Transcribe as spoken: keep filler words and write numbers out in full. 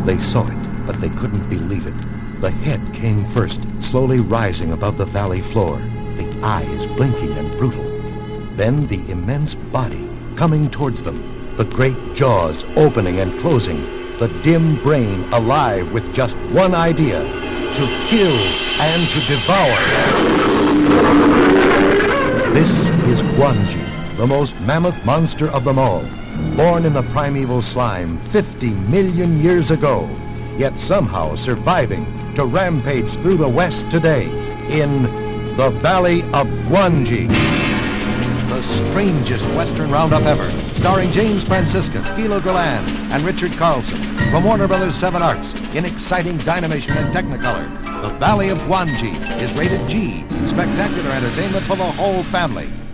They saw it, but they couldn't believe it. The head came first, slowly rising above the valley floor, the eyes blinking and brutal. Then the immense body coming towards them, the great jaws opening and closing, the dim brain alive with just one idea, to kill and to devour. This is Gwangi, the most mammoth monster of them all, born in the primeval slime fifty million years ago, yet somehow surviving to rampage through the West today in the Valley of Gwangi. The strangest Western roundup ever, starring James Franciscus, Kilo Galan, and Richard Carlson, from Warner Brothers Seven Arts, in exciting Dynamation and Technicolor. The Valley of Gwangi is rated G, spectacular entertainment for the whole family.